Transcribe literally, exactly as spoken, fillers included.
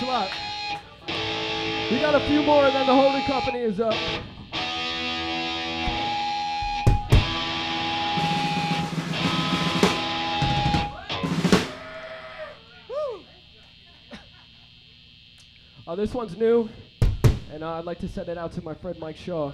Thanks a lot. We got a few more and then the Holy Company is up. Uh, this one's new, and uh, I'd like to send it out to my friend Mike Shaw.